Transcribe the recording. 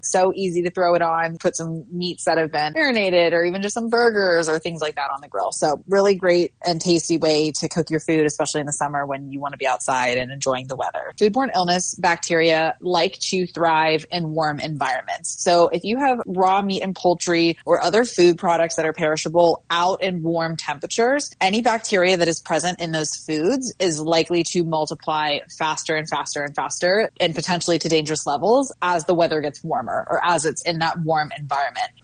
So easy to throw it on, put some meats that have been marinated or even just some burgers or things like that on the grill. So really great and tasty way to cook your food, especially in the summer when you want to be outside and enjoying the weather. Foodborne illness bacteria like to thrive in warm environments. So if you have raw meat and poultry or other food products that are perishable out in warm temperatures, any bacteria that is present in those foods is likely to multiply faster and faster and faster and potentially to dangerous levels as the weather gets warmer or as it's in that warm environment.